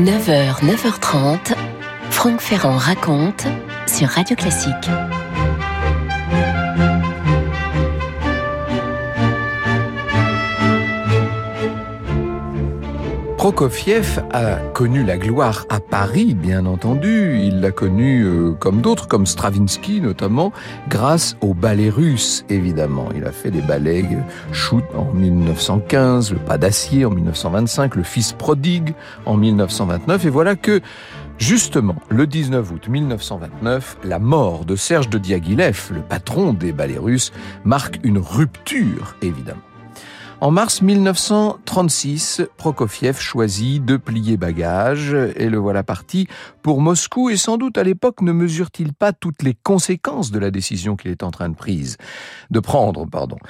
9h, 9h30, Franck Ferrand raconte sur Radio Classique. Prokofiev a connu la gloire à Paris, bien entendu. Il l'a connu comme d'autres, comme Stravinsky notamment, grâce au ballet russe, évidemment. Il a fait des ballets Chut en 1915, Le Pas d'acier en 1925, Le Fils prodigue en 1929. Et voilà que, justement, le 19 août 1929, la mort de Serge de Diaghilev, le patron des ballets russes, marque une rupture, évidemment. En mars 1936, Prokofiev choisit de plier bagages et le voilà parti pour Moscou et sans doute à l'époque ne mesure-t-il pas toutes les conséquences de la décision qu'il est en train de prendre.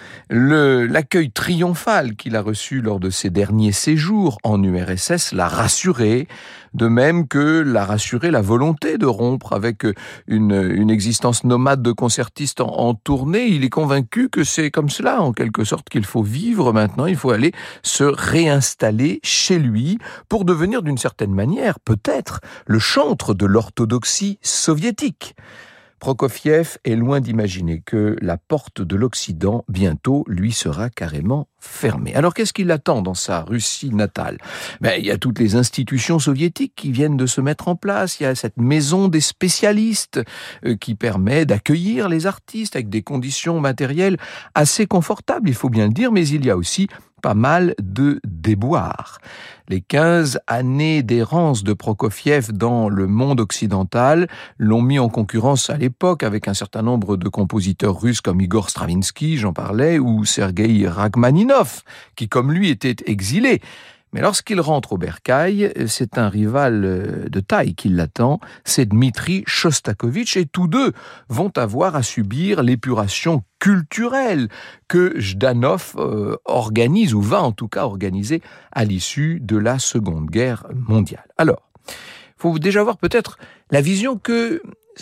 L'accueil triomphal qu'il a reçu lors de ses derniers séjours en URSS l'a rassuré, de même que l'a rassuré la volonté de rompre avec une existence nomade de concertiste en tournée. Il est convaincu que c'est comme cela, en quelque sorte, qu'il faut vivre maintenant. Il faut aller se réinstaller chez lui pour devenir d'une certaine manière, peut-être, le chantre de l'orthodoxie soviétique. Prokofiev est loin d'imaginer que la porte de l'Occident, bientôt, lui sera carrément fermée. Alors qu'est-ce qu'il attend dans sa Russie natale ? Il y a toutes les institutions soviétiques qui viennent de se mettre en place. Il y a cette maison des spécialistes qui permet d'accueillir les artistes avec des conditions matérielles assez confortables, il faut bien le dire, mais il y a aussi pas mal de déboires. Les 15 années d'errance de Prokofiev dans le monde occidental l'ont mis en concurrence à l'époque avec un certain nombre de compositeurs russes comme Igor Stravinsky, j'en parlais, ou Sergueï Rachmaninov, qui comme lui était exilé. Mais lorsqu'il rentre au bercail, c'est un rival de taille qui l'attend, c'est Dmitri Shostakovich, et tous deux vont avoir à subir l'épuration culturelle que Jdanov organise, ou va en tout cas organiser à l'issue de la Seconde Guerre mondiale. Alors, il faut déjà voir peut-être la vision que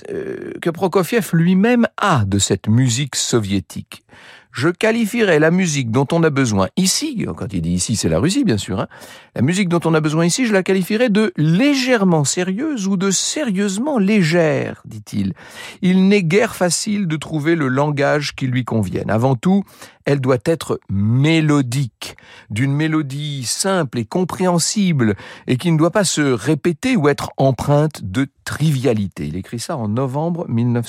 Prokofiev lui-même a de cette musique soviétique. Je qualifierais la musique dont on a besoin ici, quand il dit ici c'est la Russie bien sûr, la musique dont on a besoin ici, je la qualifierais de légèrement sérieuse ou de sérieusement légère, dit-il. Il n'est guère facile de trouver le langage qui lui convienne. Avant tout, elle doit être mélodique, d'une mélodie simple et compréhensible, et qui ne doit pas se répéter ou être empreinte de trivialité. Il écrit ça en novembre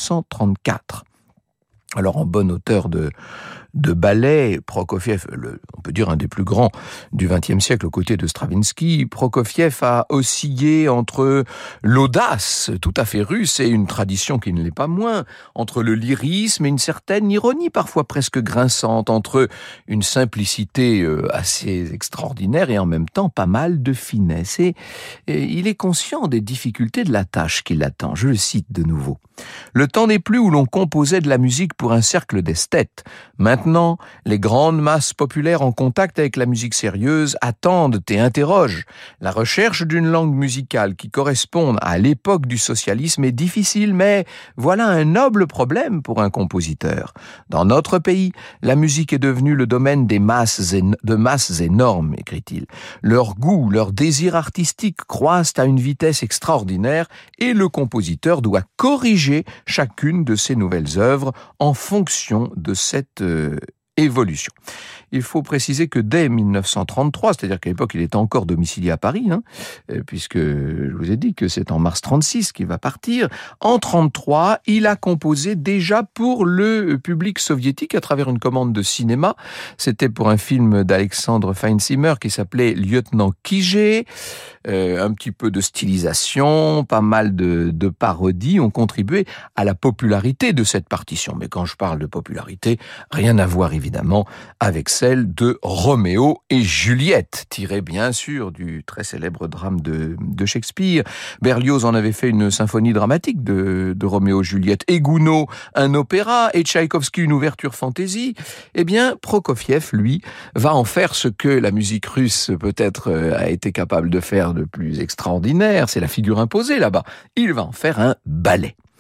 1934. Alors, en bon auteur de ballet, Prokofiev, on peut dire un des plus grands du XXe siècle aux côtés de Stravinsky, Prokofiev a oscillé entre l'audace tout à fait russe et une tradition qui ne l'est pas moins, entre le lyrisme et une certaine ironie parfois presque grinçante, entre une simplicité assez extraordinaire et en même temps pas mal de finesse. Et il est conscient des difficultés de la tâche qui l'attend. Je le cite de nouveau. « Le temps n'est plus où l'on composait de la musique pour un cercle d'esthètes. Maintenant, les grandes masses populaires en contact avec la musique sérieuse attendent et interrogent. La recherche d'une langue musicale qui corresponde à l'époque du socialisme est difficile, mais voilà un noble problème pour un compositeur. Dans notre pays, la musique est devenue le domaine de masses énormes, écrit-il. Leur goût, leur désir artistique croissent à une vitesse extraordinaire et le compositeur doit corriger chacune de ces nouvelles œuvres en fonction de cette évolution. Il faut préciser que dès 1933, c'est-à-dire qu'à l'époque il était encore domicilié à Paris, puisque je vous ai dit que c'est en mars 36 qu'il va partir, en 33, il a composé déjà pour le public soviétique à travers une commande de cinéma. C'était pour un film d'Alexandre Feinzimmer qui s'appelait Lieutenant Kijé. Un petit peu de stylisation, pas mal de parodies ont contribué à la popularité de cette partition. Mais quand je parle de popularité, rien à voir évidemment avec celle de Roméo et Juliette, tirée bien sûr du très célèbre drame de Shakespeare. Berlioz en avait fait une symphonie dramatique de Roméo et Juliette, et Gounod un opéra, et Tchaïkovski une ouverture fantaisie. Eh bien, Prokofiev, lui, va en faire ce que la musique russe peut-être a été capable de faire de plus extraordinaire, c'est la figure imposée là-bas. Il va en faire un ballet.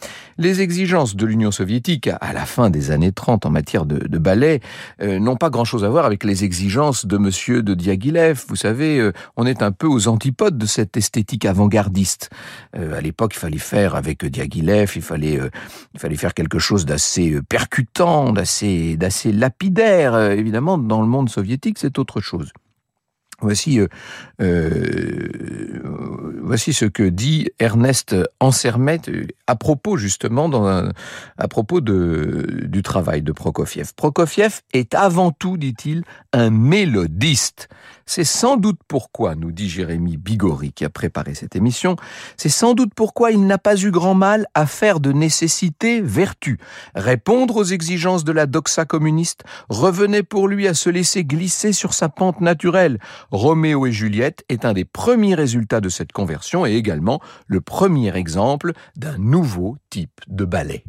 Les exigences de l'Union soviétique à la fin des années 30 en matière de ballet n'ont pas grand-chose à voir avec les exigences de monsieur de Diaghilev. Vous savez, on est un peu aux antipodes de cette esthétique avant-gardiste. À l'époque, il fallait faire avec Diaghilev, il fallait faire quelque chose d'assez percutant, d'assez lapidaire. Évidemment, dans le monde soviétique, c'est autre chose. Voici ce que dit Ernest Ansermet à propos justement du travail de Prokofiev. Prokofiev est avant tout, dit-il, un mélodiste. C'est sans doute pourquoi, nous dit Jérémy Bigori qui a préparé cette émission, c'est sans doute pourquoi il n'a pas eu grand mal à faire de nécessité vertu. Répondre aux exigences de la doxa communiste revenait pour lui à se laisser glisser sur sa pente naturelle. Roméo et Juliette est un des premiers résultats de cette conversion et également le premier exemple d'un nouveau type de ballet.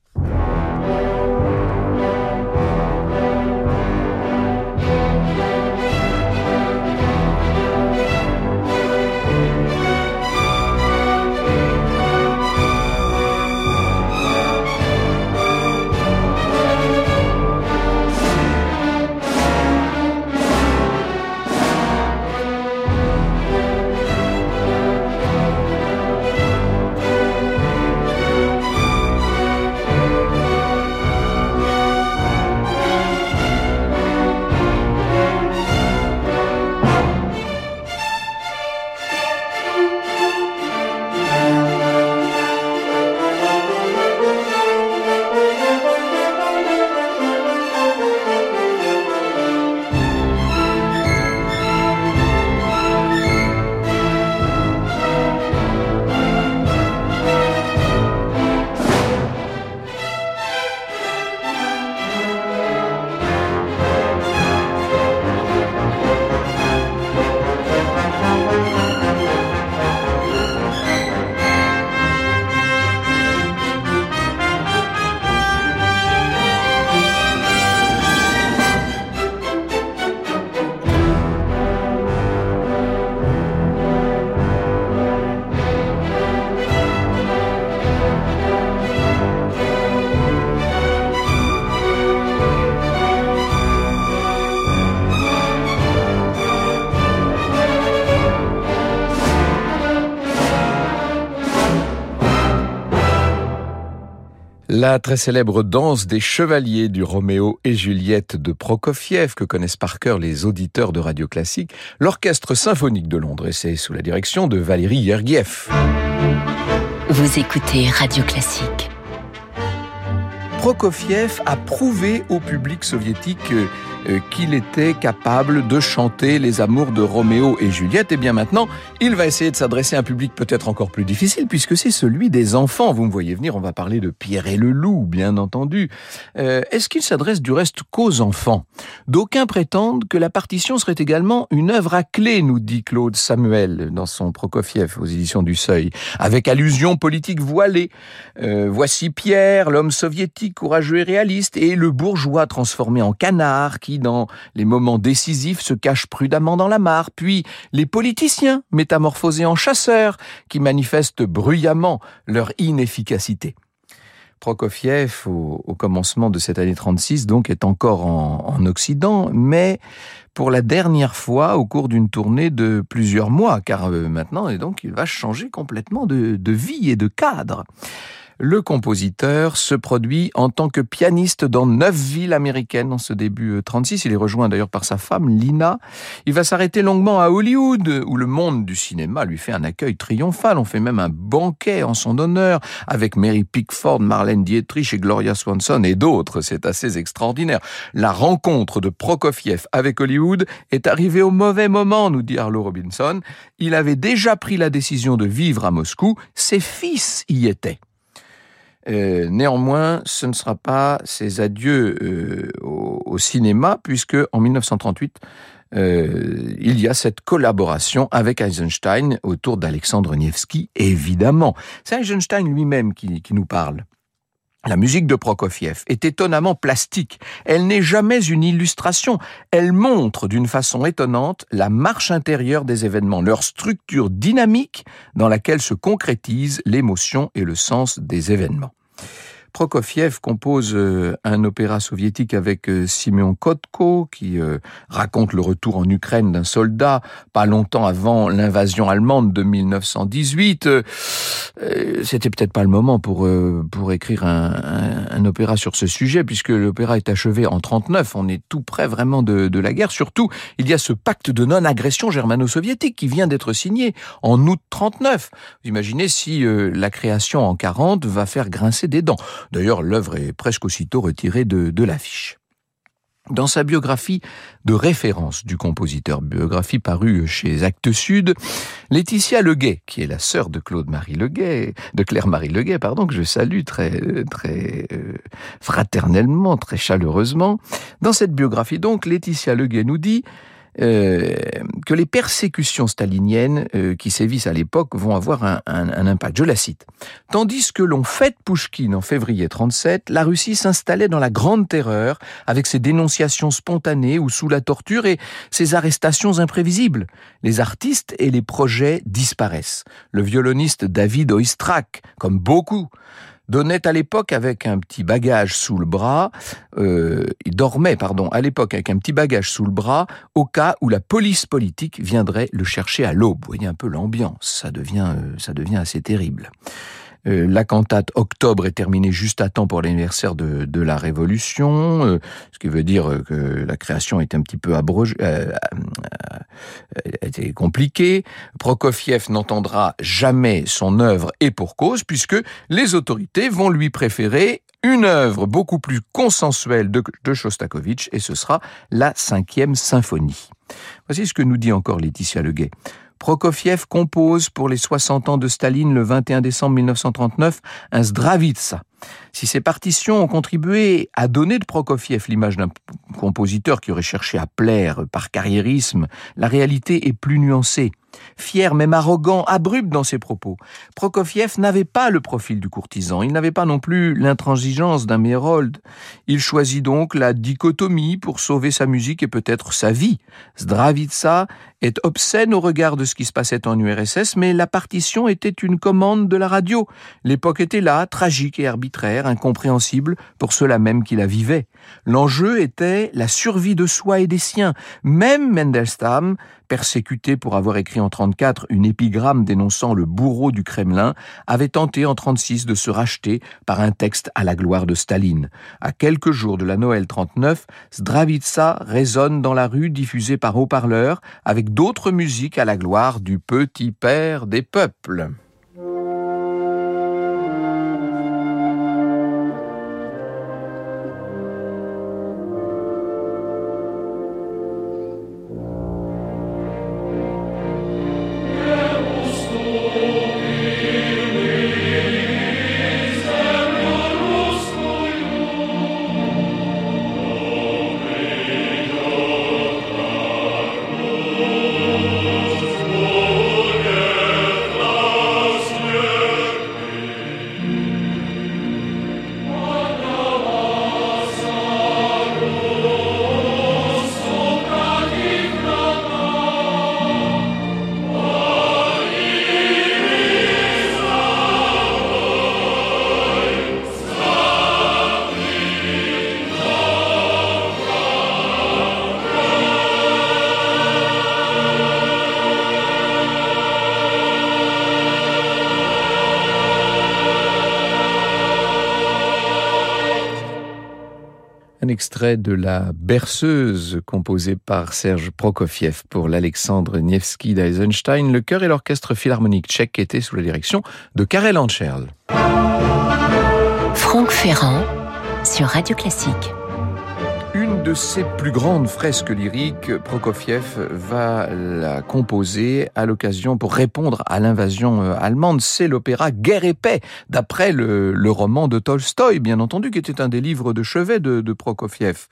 La très célèbre danse des chevaliers du Roméo et Juliette de Prokofiev, que connaissent par cœur les auditeurs de Radio Classique, l'Orchestre symphonique de Londres, et c'est sous la direction de Valéry Gergiev. Vous écoutez Radio Classique. Prokofiev a prouvé au public soviétique qu'il était capable de chanter les amours de Roméo et Juliette. Et bien maintenant, il va essayer de s'adresser à un public peut-être encore plus difficile, puisque c'est celui des enfants. Vous me voyez venir, on va parler de Pierre et le loup, bien entendu. Est-ce qu'il s'adresse du reste qu'aux enfants ? D'aucuns prétendent que la partition serait également une œuvre à clé, nous dit Claude Samuel dans son Prokofiev aux éditions du Seuil, avec allusions politiques voilées. Voici Pierre, l'homme soviétique courageux et réaliste, et le bourgeois transformé en canard qui, dans les moments décisifs, se cache prudemment dans la mare, puis les politiciens métamorphosés en chasseurs qui manifestent bruyamment leur inefficacité. Prokofiev, au commencement de cette année 36, donc, est encore en Occident, mais pour la dernière fois au cours d'une tournée de plusieurs mois, car maintenant, et donc, il va changer complètement de vie et de cadre. Le compositeur se produit en tant que pianiste dans 9 villes américaines en ce début 36. Il est rejoint d'ailleurs par sa femme, Lina. Il va s'arrêter longuement à Hollywood, où le monde du cinéma lui fait un accueil triomphal. On fait même un banquet en son honneur avec Mary Pickford, Marlène Dietrich et Gloria Swanson et d'autres. C'est assez extraordinaire. La rencontre de Prokofiev avec Hollywood est arrivée au mauvais moment, nous dit Arlo Robinson. Il avait déjà pris la décision de vivre à Moscou. Ses fils y étaient. Néanmoins, ce ne sera pas ses adieux au cinéma, puisque en 1938, il y a cette collaboration avec Eisenstein autour d'Alexandre Nevsky, évidemment. C'est Eisenstein lui-même qui nous parle. La musique de Prokofiev est étonnamment plastique. Elle n'est jamais une illustration. Elle montre d'une façon étonnante la marche intérieure des événements, leur structure dynamique dans laquelle se concrétisent l'émotion et le sens des événements. Prokofiev compose un opéra soviétique avec Simeon Kotko qui raconte le retour en Ukraine d'un soldat pas longtemps avant l'invasion allemande de 1918. C'était peut-être pas le moment pour écrire un opéra sur ce sujet puisque l'opéra est achevé en 1939. On est tout près vraiment de la guerre. Surtout, il y a ce pacte de non-agression germano-soviétique qui vient d'être signé en août 1939. Vous imaginez si la création en 1940 va faire grincer des dents. D'ailleurs, l'œuvre est presque aussitôt retirée de l'affiche. Dans sa biographie de référence du compositeur, biographie parue chez Actes Sud, Laetitia Leguet, qui est la sœur de Claire-Marie Leguet, que je salue très fraternellement, très chaleureusement. Dans cette biographie, donc, Laetitia Leguet nous dit que les persécutions staliniennes qui sévissent à l'époque vont avoir un impact. Je la cite. Tandis que l'on fête Pouchkine en février 1937, la Russie s'installait dans la grande terreur avec ses dénonciations spontanées ou sous la torture et ses arrestations imprévisibles. Les artistes et les projets disparaissent. Le violoniste David Oistrakh, comme beaucoup, donnait à l'époque avec un petit bagage sous le bras, il dormait à l'époque avec un petit bagage sous le bras, au cas où la police politique viendrait le chercher à l'aube. Vous voyez un peu l'ambiance, ça devient assez terrible. La cantate Octobre est terminée juste à temps pour l'anniversaire de la Révolution, ce qui veut dire que la création est un petit peu était compliquée. Prokofiev n'entendra jamais son œuvre et pour cause, puisque les autorités vont lui préférer une œuvre beaucoup plus consensuelle de Shostakovich, et ce sera la 5e symphonie. Voici ce que nous dit encore Laetitia Leguet. Prokofiev compose pour les 60 ans de Staline le 21 décembre 1939 un Zdravitsa. Si ces partitions ont contribué à donner de Prokofiev l'image d'un compositeur qui aurait cherché à plaire par carriérisme, la réalité est plus nuancée. Fier, même arrogant, abrupt dans ses propos, Prokofiev n'avait pas le profil du courtisan, il n'avait pas non plus l'intransigeance d'un Mérold. Il choisit donc la dichotomie pour sauver sa musique et peut-être sa vie. Zdravitsa est obscène au regard de ce qui se passait en URSS, mais la partition était une commande de la radio. L'époque était là, tragique et arbitraire, incompréhensible pour ceux-là même qui la vivaient. L'enjeu était la survie de soi et des siens. Même Mandelstam, persécuté pour avoir écrit en 1934 une épigramme dénonçant le bourreau du Kremlin, avait tenté en 1936 de se racheter par un texte à la gloire de Staline. À quelques jours de la Noël 1939, Zdravitsa résonne dans la rue diffusée par haut-parleurs avec d'autres musiques à la gloire du petit père des peuples. Un extrait de la Berceuse composée par Serge Prokofiev pour l'Alexandre Nevsky d'Eisenstein. Le chœur et l'orchestre philharmonique tchèque étaient sous la direction de Karel Ančerl. Franck Ferrand sur Radio Classique. Une de ses plus grandes fresques lyriques, Prokofiev va la composer à l'occasion pour répondre à l'invasion allemande. C'est l'opéra Guerre et paix, d'après le roman de Tolstoï, bien entendu, qui était un des livres de chevet de Prokofiev.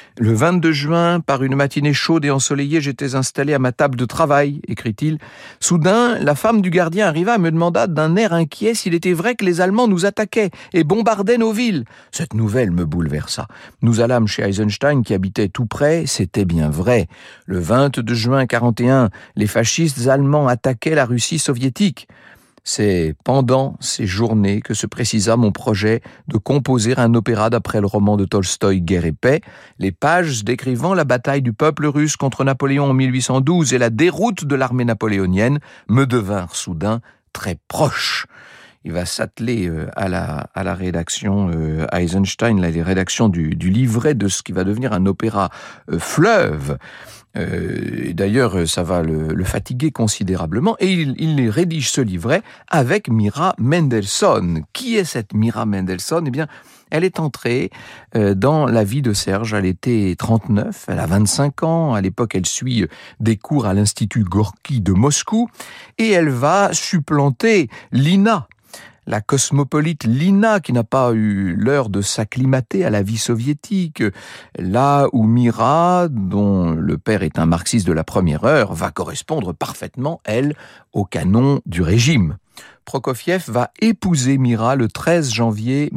Le 22 juin, par une matinée chaude et ensoleillée, j'étais installé à ma table de travail, écrit-il. Soudain, la femme du gardien arriva et me demanda d'un air inquiet s'il était vrai que les Allemands nous attaquaient et bombardaient nos villes. Cette nouvelle me bouleversa. Nous allâmes chez Eisenstein qui habitait tout près, c'était bien vrai. Le 22 juin 1941, les fascistes allemands attaquaient la Russie soviétique. C'est pendant ces journées que se précisa mon projet de composer un opéra d'après le roman de Tolstoï, Guerre et paix, les pages décrivant la bataille du peuple russe contre Napoléon en 1812 et la déroute de l'armée napoléonienne me devinrent soudain très proches. Il va s'atteler à la rédaction Eisenstein, les rédactions du livret de ce qui va devenir un opéra fleuve. D'ailleurs, ça va le fatiguer considérablement et il rédige ce livret avec Mira Mendelssohn. Qui est cette Mira Mendelssohn ? Eh bien, elle est entrée dans la vie de Serge à l'été 39, elle a 25 ans, à l'époque elle suit des cours à l'Institut Gorki de Moscou et elle va supplanter Lina, la cosmopolite Lina, qui n'a pas eu l'heure de s'acclimater à la vie soviétique, là où Mira, dont le père est un marxiste de la première heure, va correspondre parfaitement, elle, au canon du régime. Prokofiev va épouser Mira le 13 janvier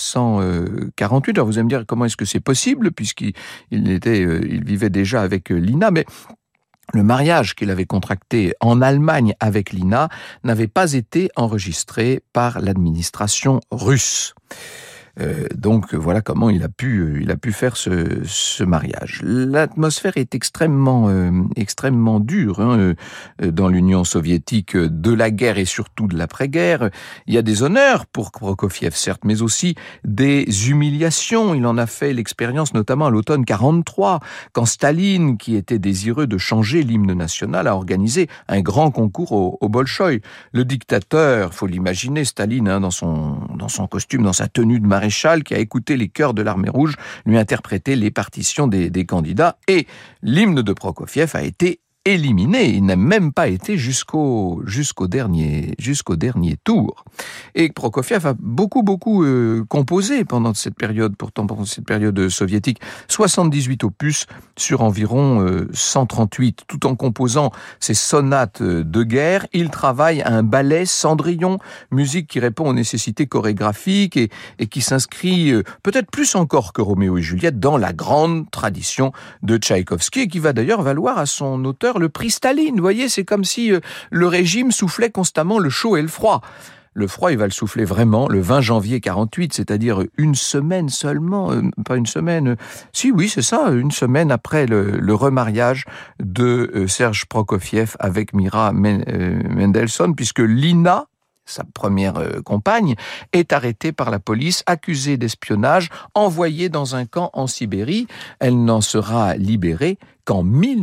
1948. Alors vous allez me dire, comment est-ce que c'est possible, puisqu'il vivait déjà avec Lina, mais le mariage qu'il avait contracté en Allemagne avec Lina n'avait pas été enregistré par l'administration russe. Donc voilà comment il a pu faire ce mariage. L'atmosphère est extrêmement dure dans l'Union soviétique de la guerre et surtout de l'après-guerre. Il y a des honneurs pour Prokofiev, certes, mais aussi des humiliations. Il en a fait l'expérience notamment à l'automne 43, quand Staline, qui était désireux de changer l'hymne national, a organisé un grand concours au Bolchoï. Le dictateur, faut l'imaginer, Staline, dans son costume, dans sa tenue de maréchal, qui a écouté les chœurs de l'Armée rouge lui interpréter les partitions des candidats, et l'hymne de Prokofiev a été éliminé. Il n'a même pas été jusqu'au dernier tour. Et Prokofiev a beaucoup composé pendant cette période soviétique. 78 opus sur environ 138. Tout en composant ses sonates de guerre, il travaille à un ballet Cendrillon, musique qui répond aux nécessités chorégraphiques et qui s'inscrit peut-être plus encore que Roméo et Juliette dans la grande tradition de Tchaïkovski, et qui va d'ailleurs valoir à son auteur le prix Staline. Vous voyez, c'est comme si le régime soufflait constamment le chaud et le froid. Le froid, il va le souffler vraiment le 20 janvier 48, c'est-à-dire une semaine seulement, pas une semaine, c'est ça, une semaine après le remariage de Serge Prokofiev avec Mira Mendelssohn, puisque Lina, sa première compagne, est arrêtée par la police, accusée d'espionnage, envoyée dans un camp en Sibérie. Elle n'en sera libérée qu'en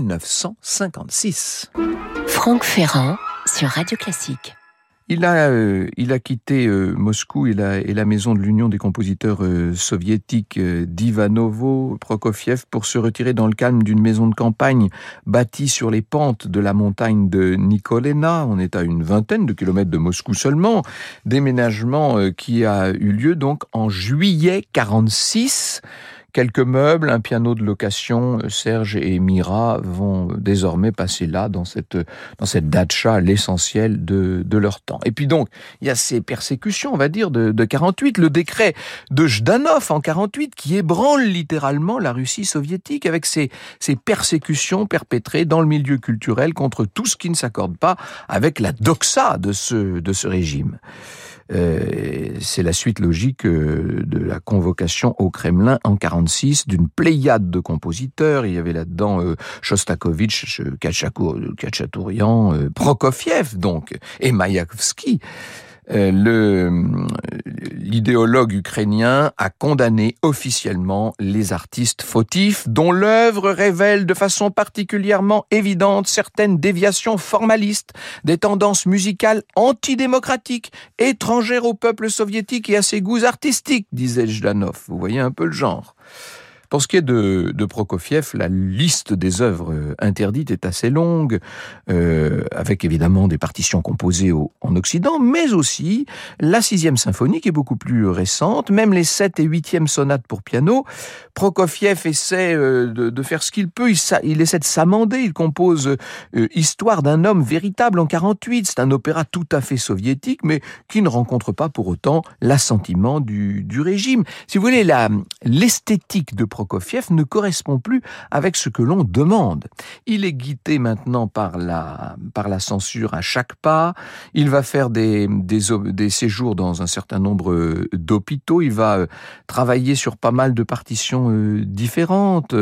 1956. Franck Ferrand sur Radio Classique. Il a quitté Moscou et la maison de l'Union des compositeurs soviétiques d'Ivanovo, Prokofiev, pour se retirer dans le calme d'une maison de campagne bâtie sur les pentes de la montagne de Nikolena. On est à une vingtaine de kilomètres de Moscou seulement. Déménagement qui a eu lieu donc en juillet 46. Quelques meubles, un piano de location, Serge et Mira vont désormais passer là, dans cette datcha, l'essentiel de leur temps. Et puis donc, il y a ces persécutions, on va dire, de 48, le décret de Jdanov en 48, qui ébranle littéralement la Russie soviétique, avec ces persécutions perpétrées dans le milieu culturel contre tout ce qui ne s'accorde pas avec la doxa de ce régime. C'est la suite logique de la convocation au Kremlin en 46 d'une pléiade de compositeurs. Il y avait là-dedans Shostakovich, Khachatourian, Prokofiev donc, et Maïakovsky. L'idéologue ukrainien a condamné officiellement les artistes fautifs, dont l'œuvre révèle de façon particulièrement évidente certaines déviations formalistes, des tendances musicales antidémocratiques, étrangères au peuple soviétique et à ses goûts artistiques, disait Jdanov. Vous voyez un peu le genre. Pour ce qui est de Prokofiev, la liste des œuvres interdites est assez longue, avec évidemment des partitions composées en Occident, mais aussi la 6e symphonie qui est beaucoup plus récente, même les 7 et 8e sonates pour piano. Prokofiev essaie de faire ce qu'il peut, il essaie de s'amender, il compose Histoire d'un homme véritable en 48, c'est un opéra tout à fait soviétique, mais qui ne rencontre pas pour autant l'assentiment du régime. Si vous voulez, l'esthétique de Prokofiev ne correspond plus avec ce que l'on demande. Il est guidé maintenant par la censure à chaque pas, il va faire des séjours dans un certain nombre d'hôpitaux, il va travailler sur pas mal de partitions différentes,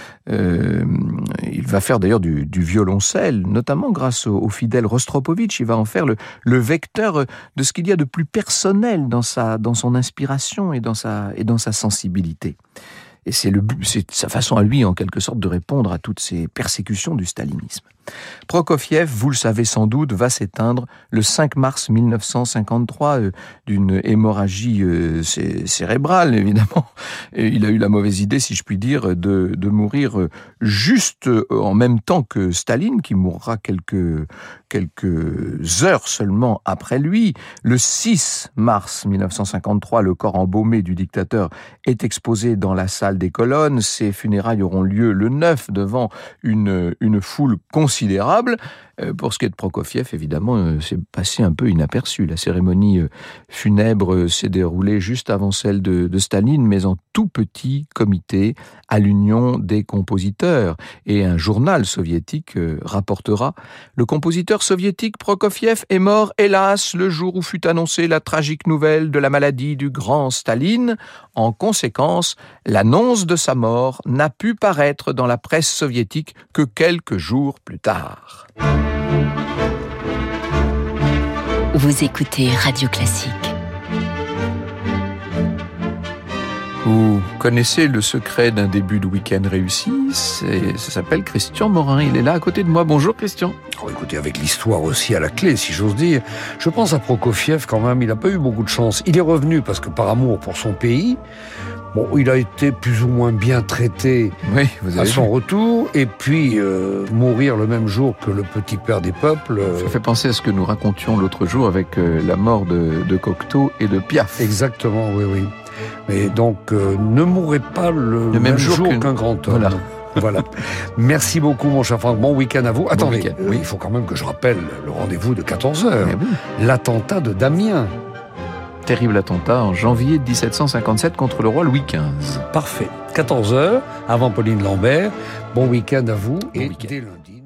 il va faire d'ailleurs du violoncelle, notamment grâce au fidèle Rostropovitch. Il va en faire le vecteur de ce qu'il y a de plus personnel dans son inspiration et dans sa sensibilité. Et c'est sa façon à lui, en quelque sorte, de répondre à toutes ces persécutions du stalinisme. Prokofiev, vous le savez sans doute, va s'éteindre le 5 mars 1953 d'une hémorragie cérébrale, évidemment. Et il a eu la mauvaise idée, si je puis dire, de mourir juste en même temps que Staline, qui mourra quelques heures seulement après lui. Le 6 mars 1953, le corps embaumé du dictateur est exposé dans la salle des colonnes. Ses funérailles auront lieu le 9 devant une foule considérable. Pour ce qui est de Prokofiev, évidemment, c'est passé un peu inaperçu. La cérémonie funèbre s'est déroulée juste avant celle de Staline, mais en tout petit comité à l'Union des compositeurs. Et un journal soviétique rapportera « Le compositeur soviétique Prokofiev est mort, hélas, le jour où fut annoncée la tragique nouvelle de la maladie du grand Staline. En conséquence, l'annonce de sa mort n'a pu paraître dans la presse soviétique que quelques jours plus tard. » Vous écoutez Radio Classique. Vous connaissez le secret d'un début de week-end réussi, ça s'appelle Christian Morin. Il est là à côté de moi. Bonjour Christian. Oh, écoutez, avec l'histoire aussi à la clé, si j'ose dire, je pense à Prokofiev quand même, il n'a pas eu beaucoup de chance. Il est revenu parce que par amour pour son pays, bon, il a été plus ou moins bien traité à son retour, et puis mourir le même jour que le petit père des peuples. Ça fait penser à ce que nous racontions l'autre jour avec la mort de Cocteau et de Piaf. Exactement, oui. Mais donc, ne mourrez pas le même jour qu'un grand homme. Voilà. Merci beaucoup, mon cher Franck. Bon week-end à vous. Attendez, oui, il faut quand même que je rappelle le rendez-vous de 14h. Oui. L'attentat de Damiens. Terrible attentat en janvier 1757 contre le roi Louis XV. Parfait. 14h, avant Pauline Lambert. Bon week-end à vous. Et dès lundi...